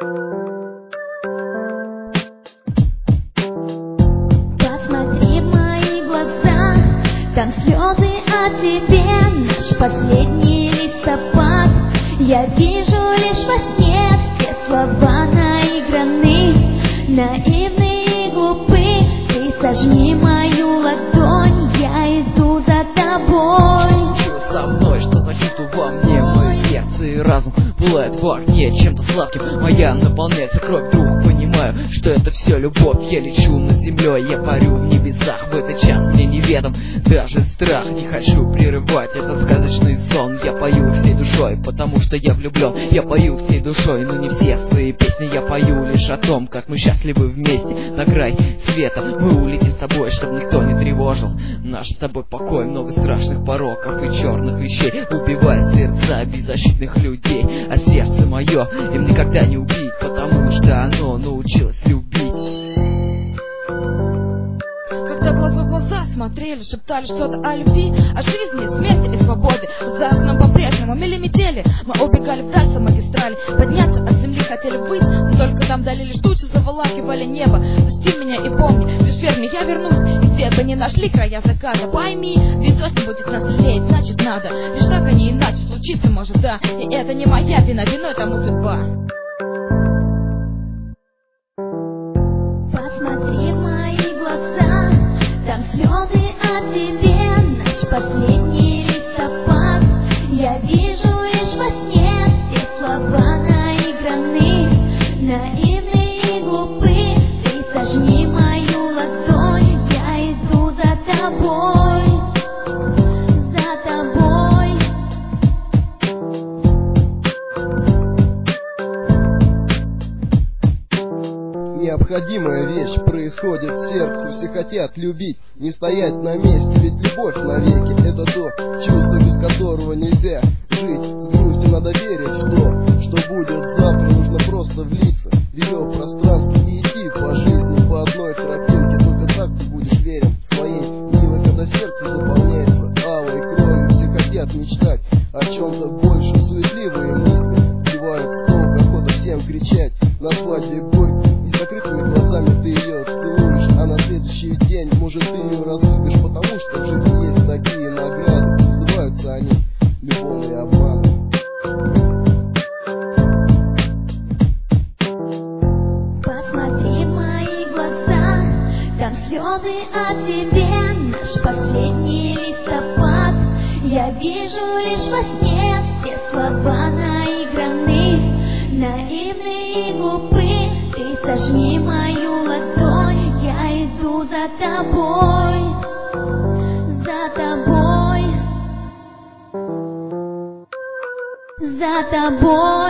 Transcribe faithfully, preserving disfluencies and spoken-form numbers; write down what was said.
Посмотри в мои глаза, там слезы о тебе, наш последний листопад. Я вижу лишь во сне, все слова наиграны, наивны и глупы. Ты сожми мою ладонь, я иду за тобой. Что случилось со мной, что за чувство во мне? Мое сердце и разум пылает в огне чем-то сладким, моя наполняется кровь, вдруг понимаю, что это все любовь. Я лечу над землей, я парю в небесах, в этот час мне неведом даже страх. Не хочу прерывать этот сказочный сон, я пою всей душой, потому что я влюблен. Я пою всей душой, но не все свои песни я пою лишь о том, как мы счастливы вместе на край света. Мы улетим с тобой, чтобы никто не тревожил наш с тобой покой. Много страшных пороков и черных вещей убивает сердца беззащитных людей. А сердце мое им никогда не убить, потому что оно научилось любить. Когда глаза в глаза смотрели, шептали что-то о любви, о жизни, смерти и свободе. За окном по-прежнему мели метели, мы убегали вдаль со магистрали. Подняться от земли хотели ввысь, но только там дали лишь тучи, заволакивали небо. Пусти меня и помни, лишь верь мне, я вернусь, и где бы ни нашли края заката. Пойми, ведь дождь будет нас лелеять, значит надо. Лишь так, а не иначе, случиться может, да. И это не моя вина, виной тому судьба. Посмотри в мои глаза, там слезы о тебе, наш последний листопад. Я вижу лишь во сне, все слова наиграны, наивны и глупы. Ты сожми мою ладонь, я иду за тобой, за тобой. Необходимая вещь происходит в сердце, все хотят любить, не стоять на месте, ведь любовь навеки — это то чувство, без которого нельзя жить. С грустью надо верить в то, что будет завтра, нужно просто влиться в ее пространство и идти по жизни по одной тропинке. Только так ты будешь верен своей милой, когда сердце заполняется алой кровью. Все хотят мечтать о чем-то большем, суетливые мысли сбивают с толку, охота всем кричать на свадьбе горькой. Закрытыми глазами ты ее целуешь, а на следующий день, может, ты ее разлюбишь, потому что в жизни есть такие награды, называются они любовные обманы. Посмотри в мои глаза, там слезы о тебе, наш последний листопад. Я вижу лишь во сне, все слова наиграны, наивны и глупы. Ты сожми мою ладонь, я иду за тобой, за тобой, за тобой.